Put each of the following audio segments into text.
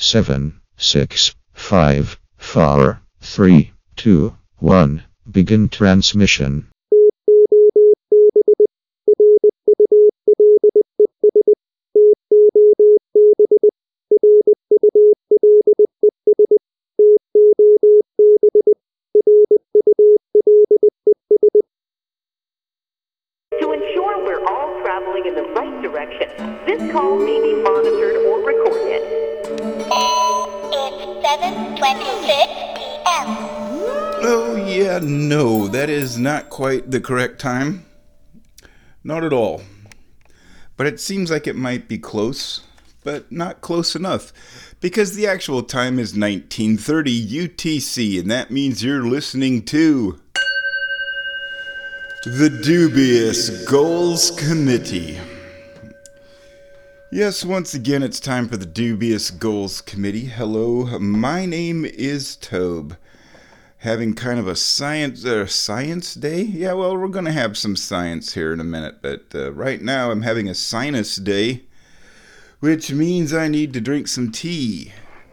7, 6, 5, 4, 3, 2, 1. Begin transmission. To ensure we're all traveling in the right direction, this call may be monitored or recorded. It's 7:26 p.m. Oh, yeah, no, that is not quite the correct time. Not at all. But it seems like it might be close, but not close enough. Because the actual time is 1930 UTC, and that means you're listening to the Dubious Goals Committee. Yes, once again, it's time for the Dubious Goals Committee. Hello, my name is Tobe. Having kind of a science day? Yeah, well, we're going to have some science here in a minute, but right now I'm having a sinus day, which means I need to drink some tea.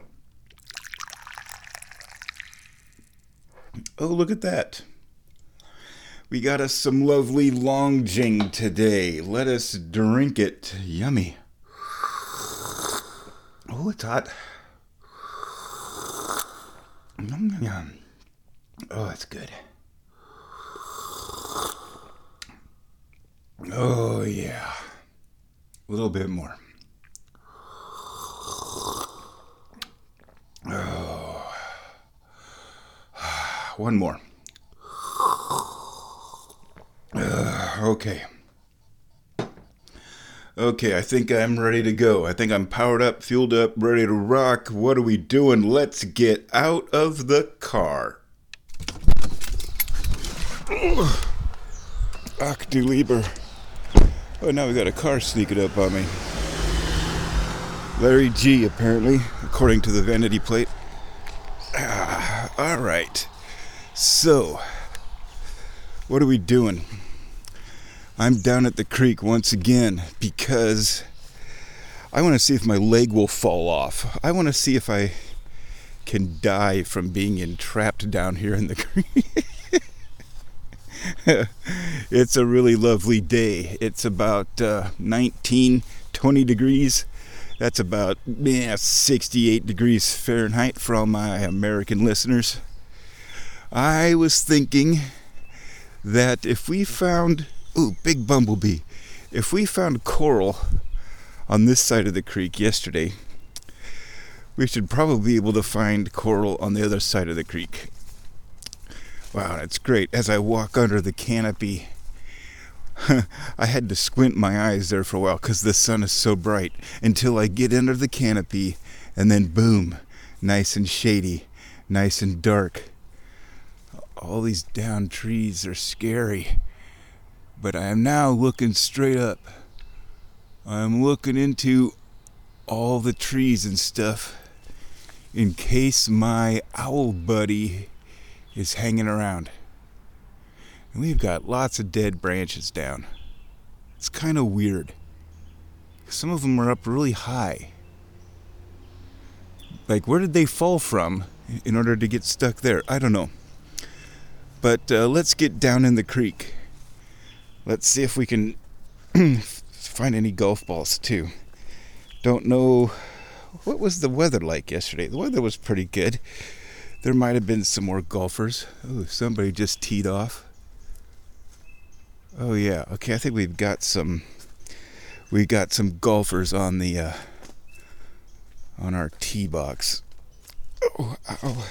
Oh, look at that. We got us some lovely Longjing today. Let us drink it. Yummy. Oh, it's hot. Yum. Oh, that's good. Oh, yeah. A little bit more. Oh. One more. Okay. Okay, I think I'm ready to go. I think I'm powered up, fueled up, ready to rock. What are we doing? Let's get out of the car. Ach du lieber. Oh, now we got a car sneaking up on me. Larry G, apparently, according to the vanity plate. All right. So, what are we doing? I'm down at the creek once again because I want to see if my leg will fall off. I want to see if I can die from being entrapped down here in the creek. It's a really lovely day. It's about 19, 20 degrees. That's about 68 degrees Fahrenheit for all my American listeners. I was thinking that if we found... Ooh, big bumblebee. If we found coral on this side of the creek yesterday, we should probably be able to find coral on the other side of the creek. Wow, that's great. As I walk under the canopy, I had to squint my eyes there for a while because the sun is so bright until I get under the canopy, and then boom, nice and shady, nice and dark. All these downed trees are scary. But I am now looking straight up. I'm looking into all the trees and stuff in case my owl buddy is hanging around. And we've got lots of dead branches down. It's kind of weird. Some of them are up really high. Like, where did they fall from in order to get stuck there? I don't know. But let's get down in the creek. Let's see if we can find any golf balls, too. Don't know... What was the weather like yesterday? The weather was pretty good. There might have been some more golfers. Oh, somebody just teed off. Oh, yeah. Okay, I think we've got some golfers on the... on our tee box. Oh, ow.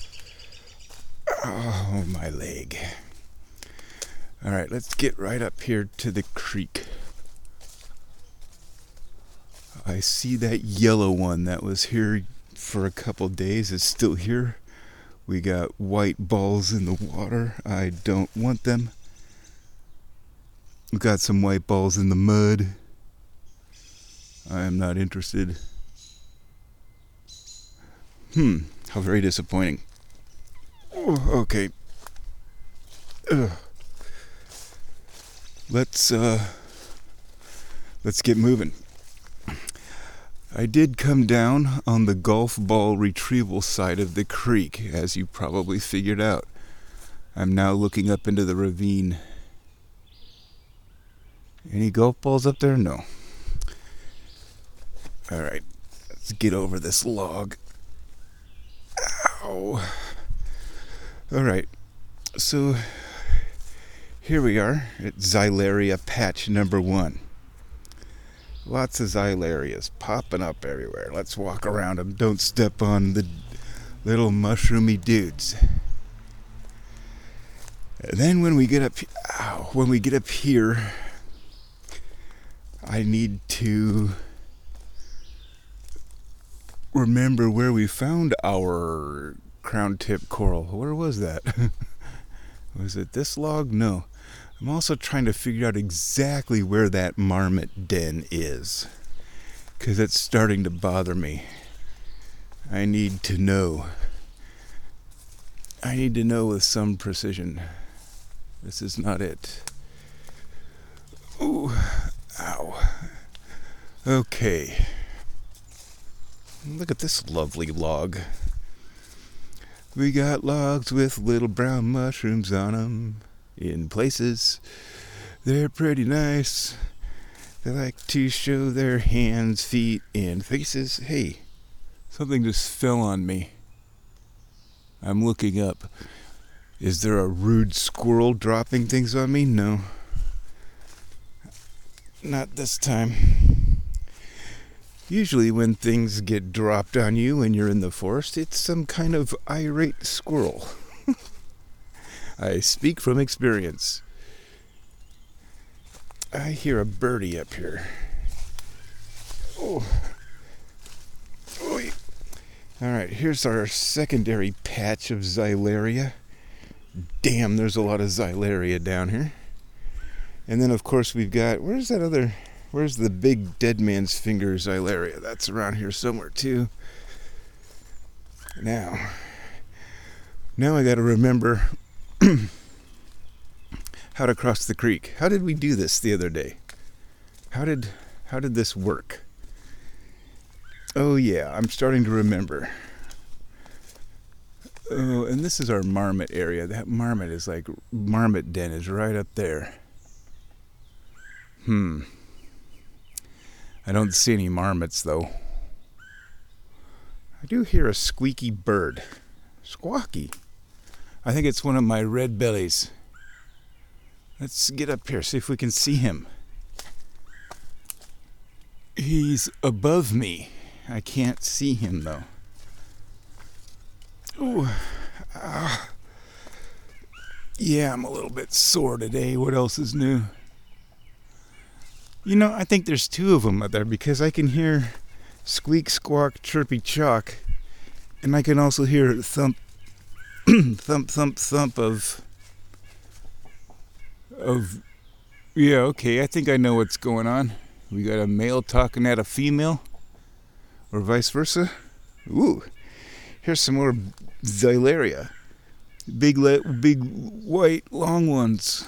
Oh, my leg. All right, let's get right up here to the creek. I see that yellow one that was here for a couple days is still here. We got white balls in the water. I don't want them. We got some white balls in the mud. I am not interested. How very disappointing. Oh, okay. Ugh. Let's get moving. I did come down on the golf ball retrieval side of the creek, as you probably figured out. I'm now looking up into the ravine. Any golf balls up there? No. Alright, let's get over this log. Ow. Alright, so here we are at Xylaria patch number 1. Lots of xylarias popping up everywhere. Let's walk around them. Don't step on the little mushroomy dudes. And then when we get up here, I need to remember where we found our crown tip coral. Where was that? Was it this log? No. I'm also trying to figure out exactly where that marmot den is, because it's starting to bother me. I need to know. I need to know with some precision. This is not it. Ooh, ow. Okay. Look at this lovely log. We got logs with little brown mushrooms on them. In places, they're pretty nice. They like to show their hands, feet, and faces. Hey, something just fell on me. I'm looking up. Is there a rude squirrel dropping things on me? No. Not this time. Usually when things get dropped on you when you're in the forest, it's some kind of irate squirrel. I speak from experience. I hear a birdie up here. Oh. Oy. All right, here's our secondary patch of Xylaria. Damn, there's a lot of Xylaria down here. And then, of course, we've got... Where's the big dead man's finger Xylaria? That's around here somewhere, too. Now I got to remember... how to cross the creek. How did we do this the other day? How did this work? Oh yeah, I'm starting to remember. Oh, and this is our marmot area. That marmot den is right up there. I don't see any marmots though. I do hear a squeaky bird. Squawky. I think it's one of my red bellies. Let's get up here, see if we can see him. He's above me. I can't see him though. Ooh. Yeah, I'm a little bit sore today. What else is new? You know, I think there's 2 of them up there because I can hear squeak, squawk, chirpy, chalk, and I can also hear thump, thump, thump, thump of. Yeah, okay, I think I know what's going on. We got a male talking at a female, or vice versa. Ooh, here's some more Xylaria. Big white long ones.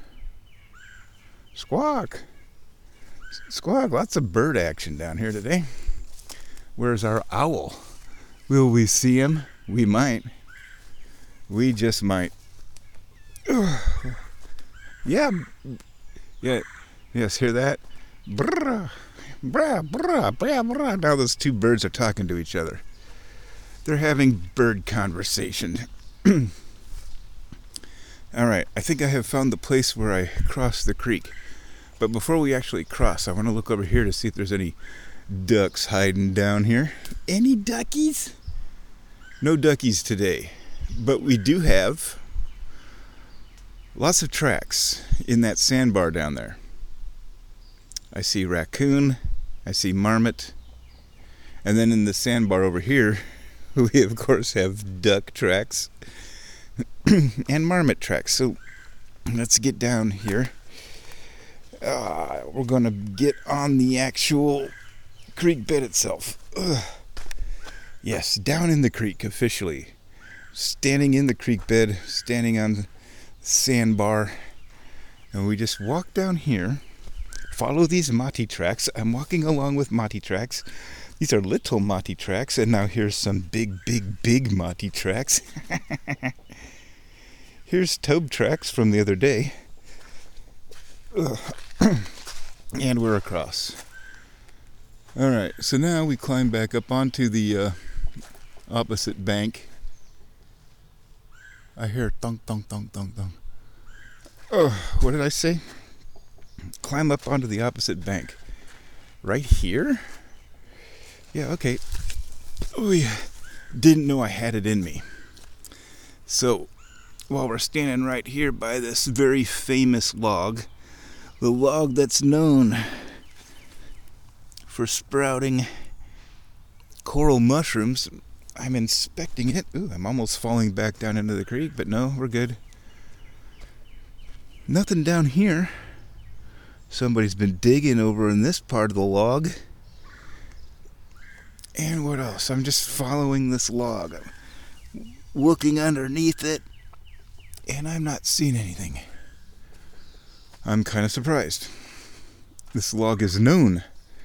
Squawk. Squawk, lots of bird action down here today. Where's our owl? Will we see him? We might. We just might. Yeah. Yes, hear that? Brrrah, brah, brah, brah, brah. Now those 2 birds are talking to each other. They're having bird conversation. Alright, I think I have found the place where I crossed the creek. But before we actually cross, I want to look over here to see if there's any ducks hiding down here. Any duckies? No duckies today. But we do have lots of tracks in that sandbar down there. I see raccoon, I see marmot, and then in the sandbar over here, we of course have duck tracks and marmot tracks. So let's get down here. We're going to get on the actual creek bed itself. Yes, down in the creek officially. Standing in the creek bed, standing on the sandbar, and we just walk down here, follow these Mati tracks. I'm walking along with Mati tracks. These are little Mati tracks, and now here's some big, big, big Mati tracks. Here's Tobe tracks from the other day. And we're across. Alright, so now we climb back up onto the opposite bank. I hear thunk, thunk, thunk, thunk, thunk. Oh, what did I say? Climb up onto the opposite bank. Right here? Yeah, okay. We didn't know I had it in me. So, while we're standing right here by this very famous log, the log that's known for sprouting coral mushrooms, I'm inspecting it. Ooh, I'm almost falling back down into the creek, but no, we're good. Nothing down here. Somebody's been digging over in this part of the log. And what else? I'm just following this log. I'm looking underneath it, and I'm not seeing anything. I'm kind of surprised. This log is known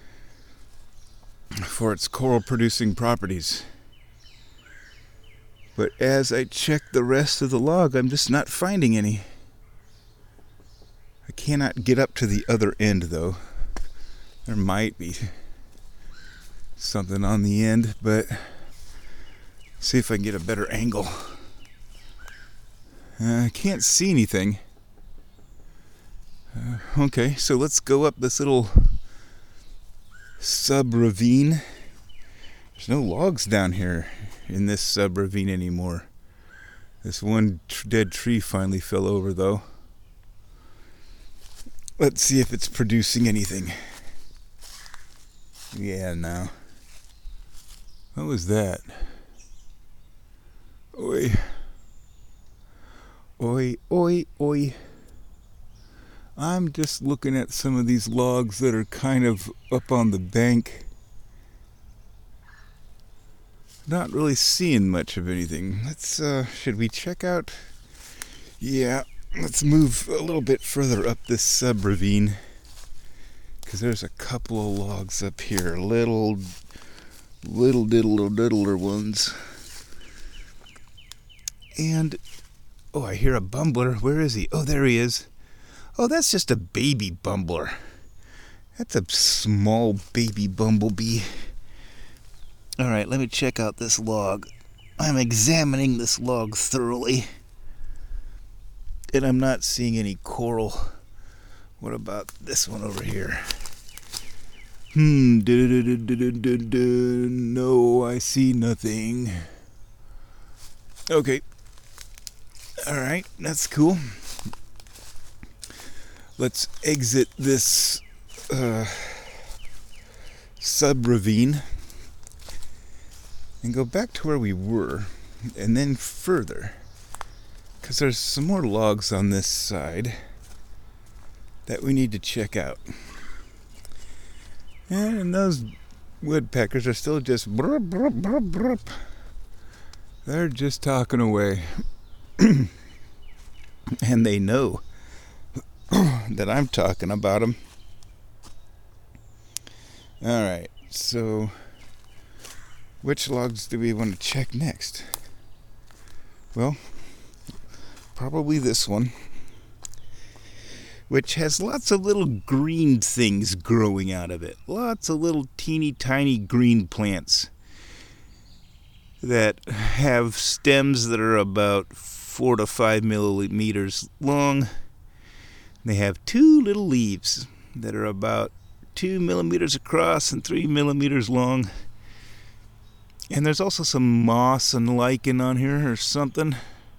for its coral-producing properties. But as I check the rest of the log, I'm just not finding any. I cannot get up to the other end, though. There might be something on the end, but see if I can get a better angle. I can't see anything. Okay, so let's go up this little sub-ravine. There's no logs down here in this sub-ravine anymore. This one dead tree finally fell over, though. Let's see if it's producing anything. Yeah, no. What was that? Oi. Oi, oi, oi. I'm just looking at some of these logs that are kind of up on the bank. Not really seeing much of anything. Let's, should we check out? Yeah, let's move a little bit further up this sub-ravine. Because there's a couple of logs up here. Little diddler ones. And, oh, I hear a bumbler. Where is he? Oh, there he is. Oh, that's just a baby bumbler. That's a small baby bumblebee. Alright, let me check out this log. I'm examining this log thoroughly. And I'm not seeing any coral. What about this one over here? No, I see nothing. Okay. Alright, that's cool. Let's exit this sub-ravine and go back to where we were, and then further, because there's some more logs on this side that we need to check out. And those woodpeckers are still just brup, brup, brup, brup. They're just talking away. And they know that I'm talking about them. Alright, so which logs do we want to check next? Well, probably this one, which has lots of little green things growing out of it. Lots of little teeny tiny green plants that have stems that are about 4 to 5 millimeters long. They have 2 little leaves that are about 2 millimeters across and 3 millimeters long. And there's also some moss and lichen on here or something.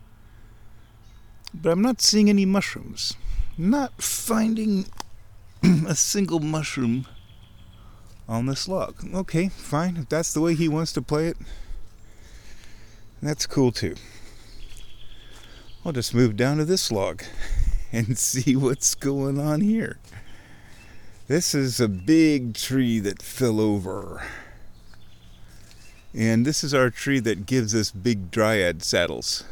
But I'm not seeing any mushrooms. Not finding a single mushroom on this log. Okay, fine. If that's the way he wants to play it, that's cool too. I'll just move down to this log and see what's going on here. This is a big tree that fell over. And this is our tree that gives us big dryad saddles.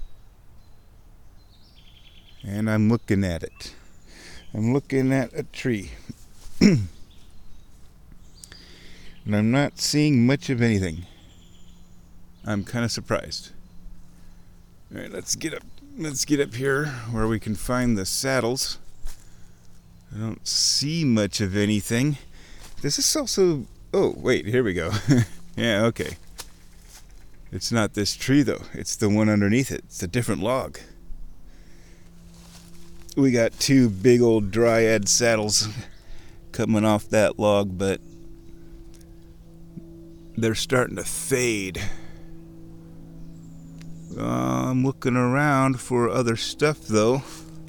And I'm looking at it. I'm looking at a tree. and I'm not seeing much of anything. I'm kind of surprised. All right, let's get up here where we can find the saddles. I don't see much of anything. This is also... Oh, wait, here we go. Yeah, okay. It's not this tree, though. It's the one underneath it. It's a different log. We got two big old dryad saddles coming off that log, but they're starting to fade. I'm looking around for other stuff, though.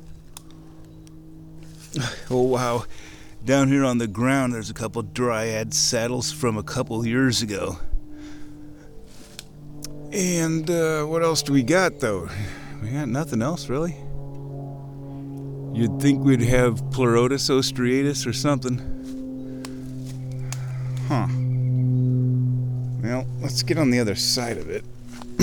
Oh, wow. Down here on the ground, there's a couple dryad saddles from a couple years ago. And what else do we got, though? We got nothing else, really. You'd think we'd have Pleurotus ostreatus or something. Huh. Well, let's get on the other side of it.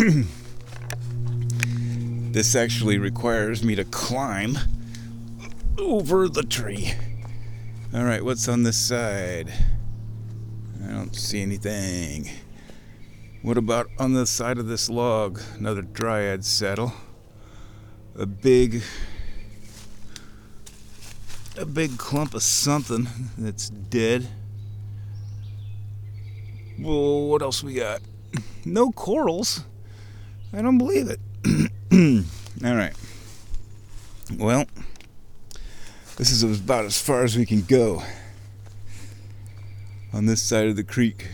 This actually requires me to climb over the tree. Alright, what's on this side? I don't see anything. What about on the side of this log? Another dryad saddle. A big clump of something that's dead. Well, what else we got? No corals. I don't believe it. Alright. Well, this is about as far as we can go on this side of the creek.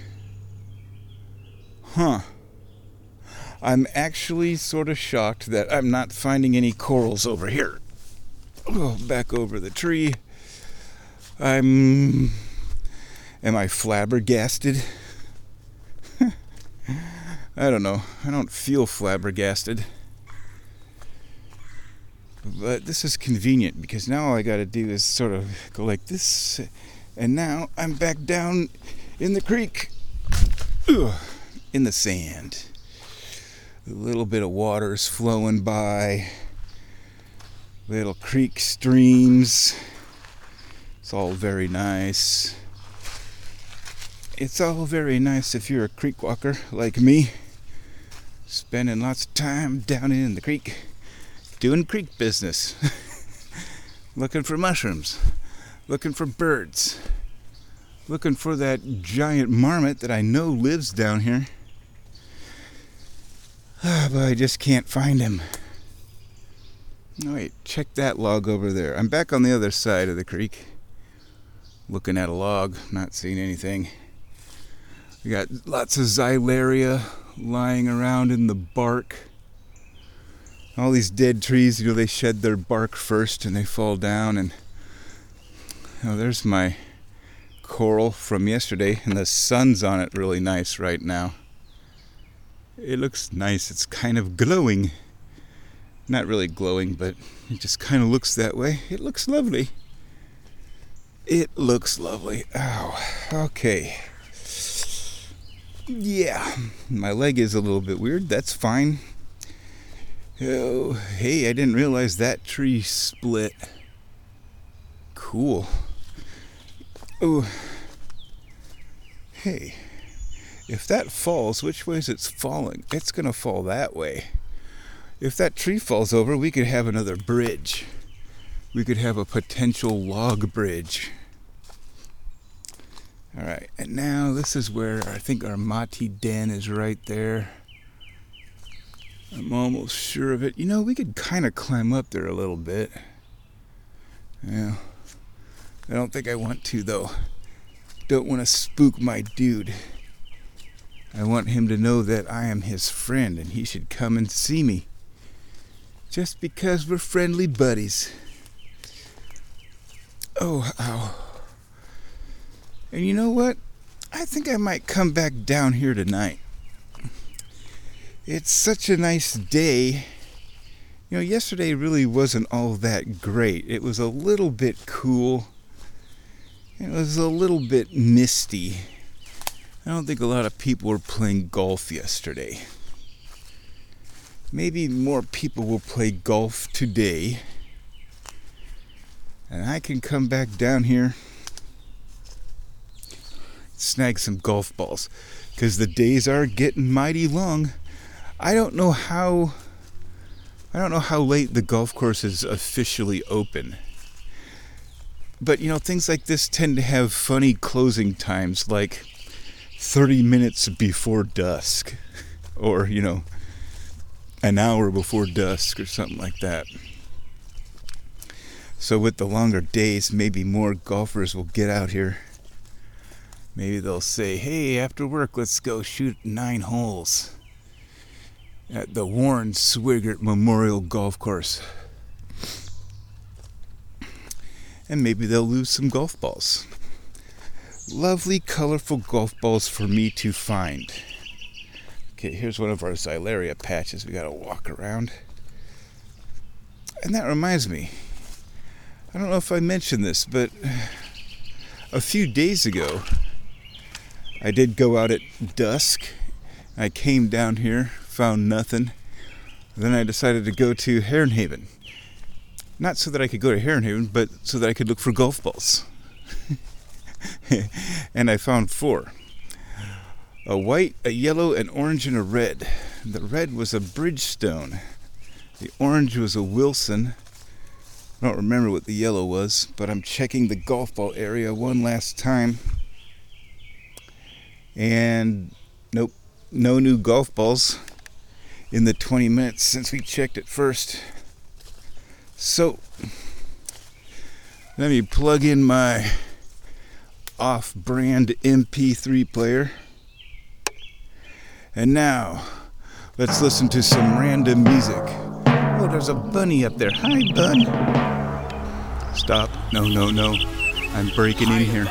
Huh. I'm actually sort of shocked that I'm not finding any corals over here. Oh, back over the tree. Am I flabbergasted? I don't know. I don't feel flabbergasted. But this is convenient because now all I gotta do is sort of go like this, and now I'm back down in the creek. Ugh, in the sand. A little bit of water is flowing by. Little creek streams. It's all very nice. It's all very nice if you're a creek walker like me, spending lots of time down in the creek doing creek business. Looking for mushrooms, looking for birds, looking for that giant marmot that I know lives down here. But I just can't find him. Oh, wait, check that log over there. I'm back on the other side of the creek, looking at a log, not seeing anything. We got lots of xylaria lying around in the bark. All these dead trees, they shed their bark first and they fall down. And there's my coral from yesterday, and the sun's on it really nice right now. It looks nice. It's kind of glowing. Not really glowing, but it just kind of looks that way. It looks lovely. It looks lovely. Ow. Okay. Yeah, my leg is a little bit weird. That's fine. Oh, hey, I didn't realize that tree split. Cool. Oh, hey, if that falls, which way is it falling? It's going to fall that way. If that tree falls over, we could have another bridge. We could have a potential log bridge. All right, and now this is where I think our Mati den is right there. I'm almost sure of it. We could kind of climb up there a little bit. Yeah, I don't think I want to, though. Don't want to spook my dude. I want him to know that I am his friend and he should come and see me. Just because we're friendly buddies. Oh, ow. And you know what? I think I might come back down here tonight. It's such a nice day. Yesterday really wasn't all that great. It was a little bit cool. It was a little bit misty. I don't think a lot of people were playing golf yesterday. Maybe more people will play golf today. And I can come back down here. snag some golf balls, because the days are getting mighty long. I don't know how late the golf course is officially open. But, things like this tend to have funny closing times, like 30 minutes before dusk, or, an hour before dusk, or something like that. So with the longer days, maybe more golfers will get out here. Maybe they'll say, hey, after work, let's go shoot 9 holes at the Warren Swigert Memorial Golf Course. And maybe they'll lose some golf balls. Lovely, colorful golf balls for me to find. Okay, here's one of our Xylaria patches we gotta walk around. And that reminds me, I don't know if I mentioned this, but a few days ago, I did go out at dusk. I came down here, found nothing. Then I decided to go to Heron Haven. Not so that I could go to Heron Haven, but so that I could look for golf balls. And I found 4. A white, a yellow, an orange, and a red. The red was a Bridgestone. The orange was a Wilson. I don't remember what the yellow was, but I'm checking the golf ball area one last time. And nope, no new golf balls in the 20 minutes since we checked it first. So, let me plug in my off-brand MP3 player. And now, let's listen to some random music. Oh, there's a bunny up there. Hi, bun. Stop. No. I'm breaking in here.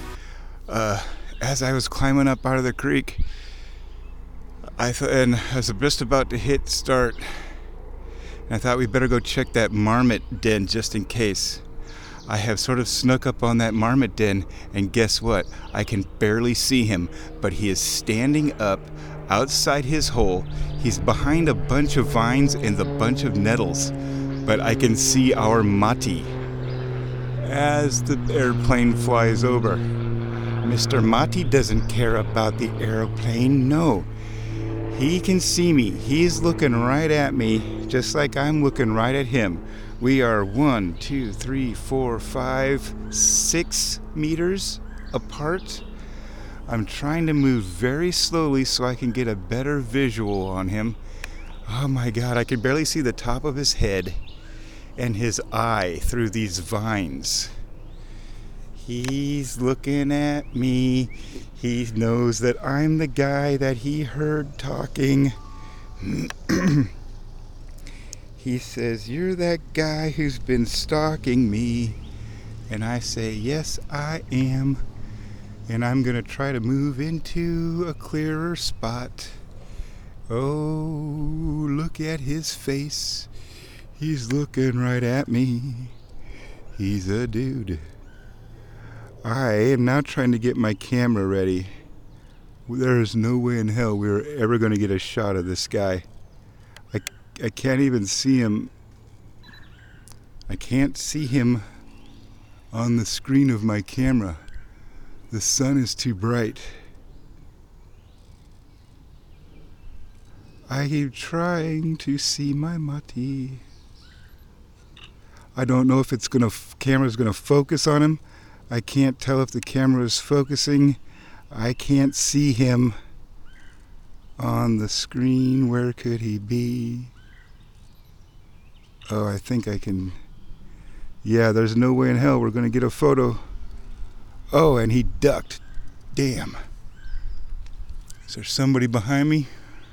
As I was climbing up out of the creek, I was just about to hit start. And I thought we better go check that marmot den just in case. I have sort of snuck up on that marmot den, and guess what? I can barely see him, but he is standing up outside his hole. He's behind a bunch of vines and a bunch of nettles, but I can see our Mati as the airplane flies over. Mr. Mati doesn't care about the airplane, no. He can see me. He's looking right at me, just like I'm looking right at him. We are 1, 2, 3, 4, 5, 6 meters apart. I'm trying to move very slowly so I can get a better visual on him. Oh my God, I can barely see the top of his head and his eye through these vines. He's looking at me. He knows that I'm the guy that he heard talking. He says, you're that guy who's been stalking me. And I say, yes, I am. And I'm going to try to move into a clearer spot. Oh, look at his face. He's looking right at me. He's a dude. I am now trying to get my camera ready. There is no way in hell we're ever going to get a shot of this guy. I can't even see him. I can't see him on the screen of my camera. The sun is too bright. I keep trying to see my Mati. I don't know if camera's gonna focus on him. I can't tell if the camera is focusing. I can't see him on the screen. Where could he be? Oh, I think I can. Yeah, there's no way in hell we're gonna get a photo. Oh, and he ducked. Damn. Is there somebody behind me?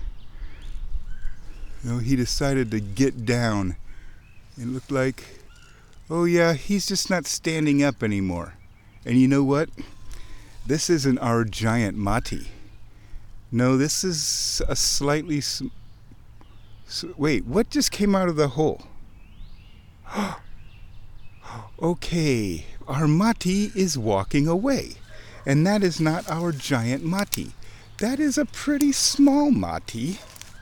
No, he decided to get down. It looked like, oh yeah, he's just not standing up anymore. And you know what? This isn't our giant Mati. No, this is a slightly... Wait, what just came out of the hole? Okay, our Mati is walking away. And that is not our giant Mati. That is a pretty small Mati.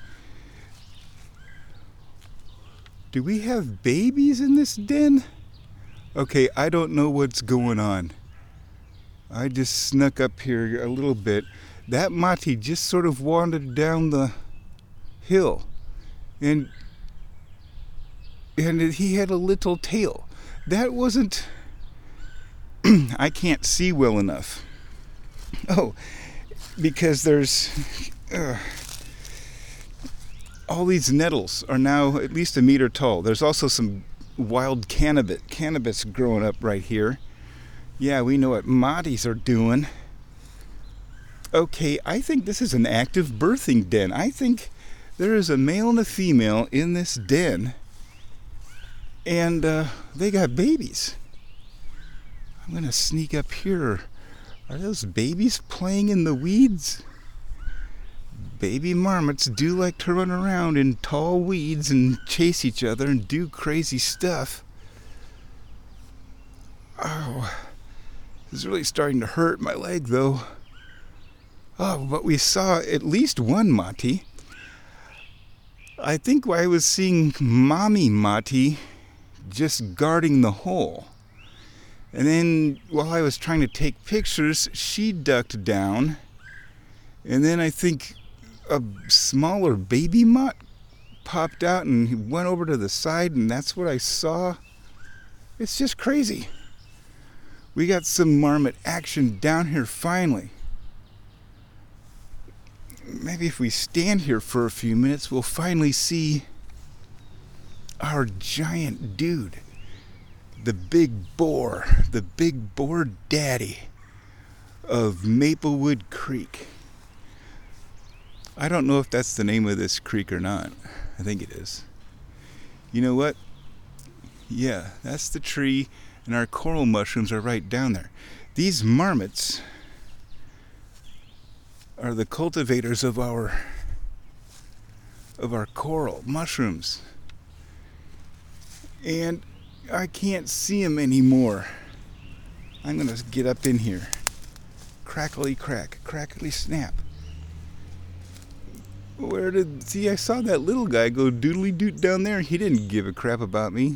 Do we have babies in this den? Okay, I don't know what's going on. I just snuck up here a little bit. That mati just sort of wandered down the hill, and he had a little tail. That wasn't... I can't see well enough. Oh, because there's... all these nettles are now at least a meter tall. There's also some wild cannabis growing up right here. Yeah, we know what matis are doing. Okay, I think this is an active birthing den. I think there is a male and a female in this den, and they got babies. I'm gonna sneak up here. Are those babies playing in the weeds? Baby marmots do like to run around in tall weeds and chase each other and do crazy stuff. Oh, this is really starting to hurt my leg though. Oh, but we saw at least one mati. I think I was seeing mommy mati just guarding the hole. And then while I was trying to take pictures, she ducked down. And then I think a smaller baby mott popped out and went over to the side, and that's what I saw. It's just crazy. We got some marmot action down here finally. Maybe if we stand here for a few minutes, we'll finally see our giant dude. The big boar daddy of Maplewood Creek. I don't know if that's the name of this creek or not. I think it is. You know what? Yeah, that's the tree, and our coral mushrooms are right down there. These marmots are the cultivators of our coral mushrooms. And I can't see them anymore. I'm gonna get up in here. Crackly crack, crackly snap. See, I saw that little guy go doodly doot down there. He didn't give a crap about me.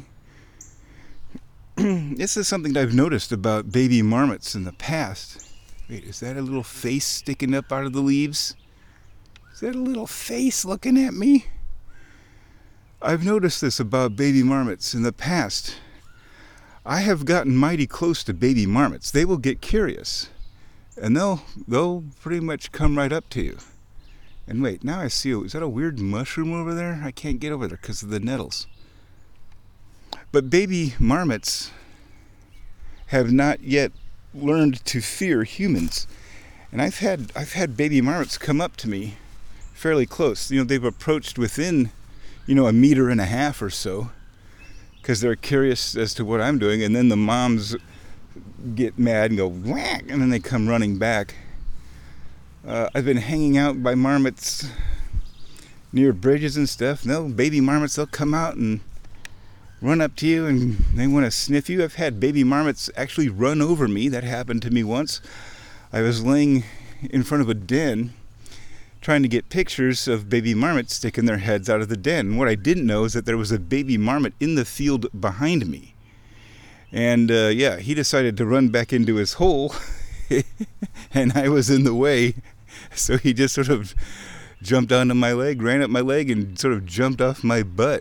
This is something that I've noticed about baby marmots in the past. Wait, is that a little face sticking up out of the leaves? Is that a little face looking at me? I've noticed this about baby marmots in the past. I have gotten mighty close to baby marmots. They will get curious, and they'll pretty much come right up to you. And wait, now I see, is that a weird mushroom over there? I can't get over there because of the nettles. But baby marmots have not yet learned to fear humans. And I've had baby marmots come up to me fairly close. You know, they've approached within, a meter and a half or so, because they're curious as to what I'm doing, and then the moms get mad and go whack, and then they come running back. I've been hanging out by marmots near bridges and stuff. No, baby marmots, they'll come out and run up to you and they want to sniff you. I've had baby marmots actually run over me. That happened to me once. I was laying in front of a den trying to get pictures of baby marmots sticking their heads out of the den. And what I didn't know is that there was a baby marmot in the field behind me. And he decided to run back into his hole and I was in the way. So he just sort of jumped onto my leg, ran up my leg, and sort of jumped off my butt.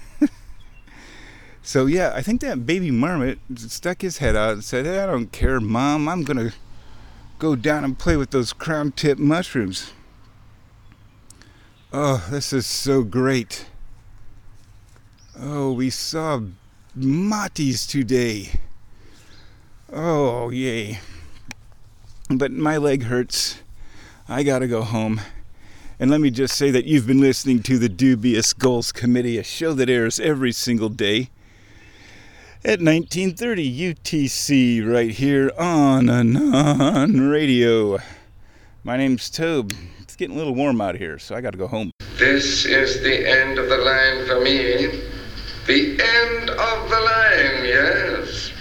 So yeah, I think that baby marmot stuck his head out and said, "Hey, I don't care, Mom. I'm going to go down and play with those crown-tip mushrooms." Oh, this is so great. Oh, we saw matis today. Oh, yay. But my leg hurts. I gotta go home. And let me just say that you've been listening to the Dubious Goals Committee, a show that airs every single day at 1930 UTC right here on Anon Radio. My name's Tobe. It's getting a little warm out here, so I gotta go home. This is the end of the line for me. The end of the line, yes.